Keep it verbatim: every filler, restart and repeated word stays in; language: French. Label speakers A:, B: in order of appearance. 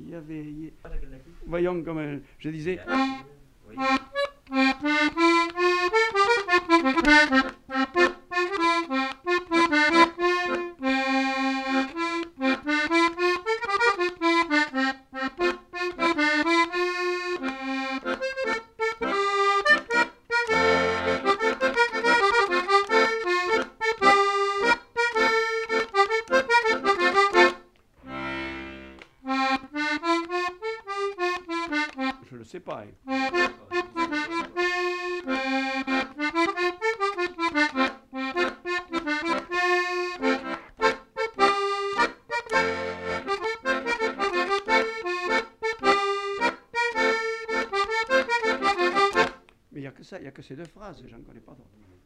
A: il y avait... il y- Voyons, comme euh, je disais...
B: Oui.
A: Je ne sais pas. Hein. Mais il n'y a que ça, il n'y a que ces deux phrases, j'en connais pas d'autres.